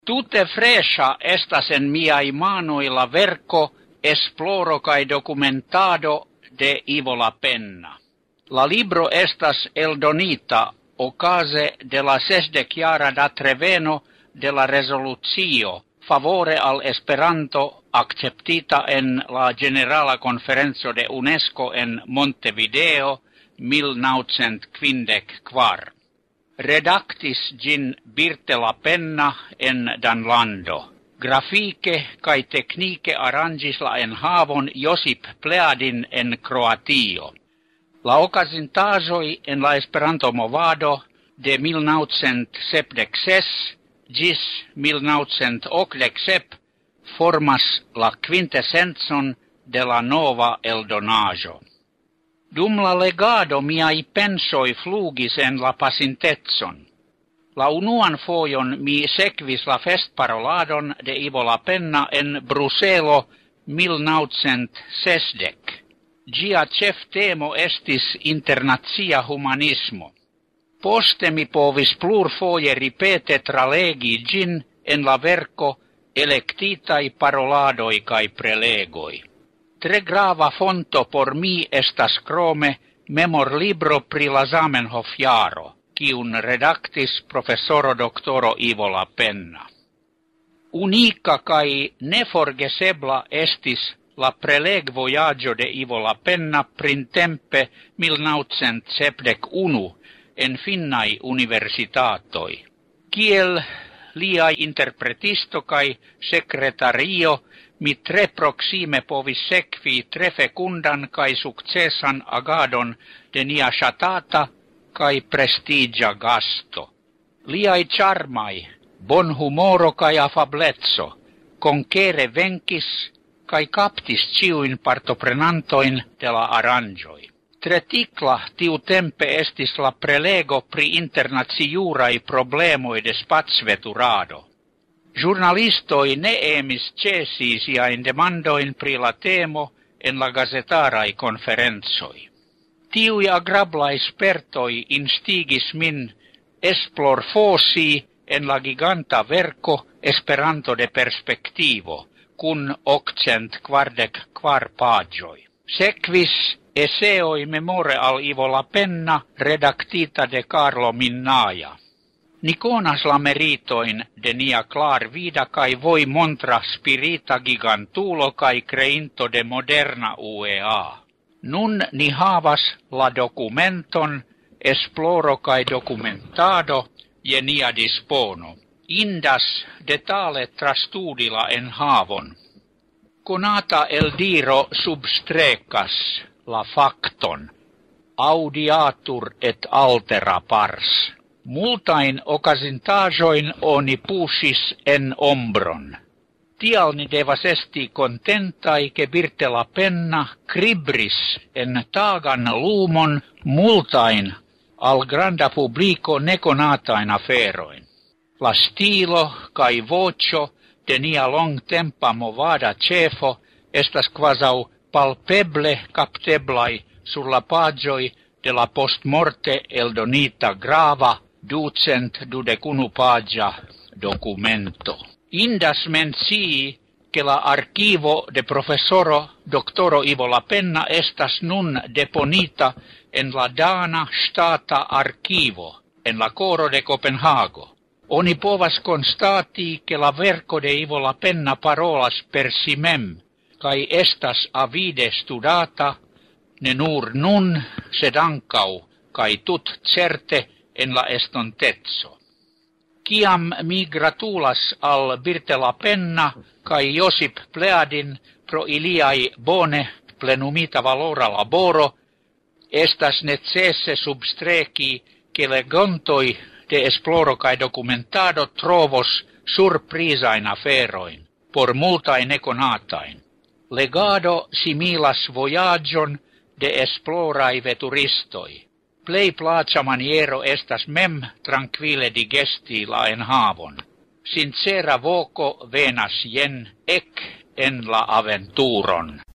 Tute fresha estas en miai manoi la verco esploro kaj documentado de Ivo Lapenna. La libro estas eldonita okaze de la 60-jara datreveno de la rezolucio favore al Esperanto acceptita en la Generala Conferenzo de UNESCO en Montevideo 1954. Redactis gin Birte Lapenna en Danlando. Grafike kai teknike arrangis la enhavon Josip Pleadin en Kroatio. La okazintaĵoj en la Esperanto movado de 1976 gis 1987 formas la quintesencon de la nova eldonaĵo. Dum la legado miai pensoi flugis en la pasintetson. La unuan fojon mi sekvis la festparoladon de Ivo Lapenna en Bruselo 1960. Gia ĉeftemo estis internacia humanismo. Poste mi povis plurfoje ripete tralegi gin en la verko elektitaj paroladoj kaj prelegoj. Tre grava fonto por mi estas krome memorlibro pri la Zamenhof-jaro, kiun redaktis profesoro doktoro Ivo Lapenna. Unika kaj neforgesebla estis la prelegvojaĝo de Ivo Lapenna printempe 1971 en finnaj universitatoj. Kiel liaj interpretisto kaj sekretario mi tre proxime povis sekvi tre fecundan kai sukcesan agadon de nia ŝatata kai prestigia gasto. Liaj charmai, bon humoro kai afableco, konkere venkis kai kaptis ciuin partoprenantoin de la aranĝoj. Tre tikla tiutempe estis la prelego pri internaciuraj problemoj de spacveturado. Giornalistoi ne emis cesi siain demandoin pri la temo en la gazetarai conferenzoi. Tiui agrablai spertoi instigis min esplorfosi en la giganta verco Esperanto de perspektivo, cun 844 pagioi. Sekvis eseoi memore al Ivo Lapenna redaktita de Carlo Minnaja. Ni konas la meritoin de nia klar vida kai voi montra spirita gigantulo kai creinto de moderna UEA. Nun ni havas la documenton, esploro kai documentado je nia dispono. Indas detale trastudila en havon. Conata eldiro substrecas la facton, audiatur et altera pars. Multain okazintaĵojn oni puŝis en ombron. Tial ni devas esti kontentaj, ke Birte Lapenna kribris en tagan lumon multain al granda publiko nekonatajn aferojn. La stilo kaj voĉo de nia longtempa movada ĉefo estas kvazaŭ palpeble kapteblaj sur la paĝoj de la postmorte eldonita grava 221 pagia documento. Indas mencii che la archivo de professoro doctoro Ivo Lapenna estas nun deponita en la Dana Stata Archivo, en la coro de Copenhago. Oni povas constati che la verco de Ivo Lapenna parolas per si mem, kai estas avide studata, ne nur nun, sed ancau, kai tut certe, en la estontezo. Kiam mi gratulas al Birte Lapenna kai Josip Pleadin pro iliai bone plenumita valora laboro, estas necesse substreki che legontoi de esploro kai documentado trovos surprizain aferoin, por multai neconatain. Legado similas voyagion de esplorai veturistoi. Plei placa maniero estas mem tranquille digesti la enhavon. Sincera voco venas jen ec en la aventuron.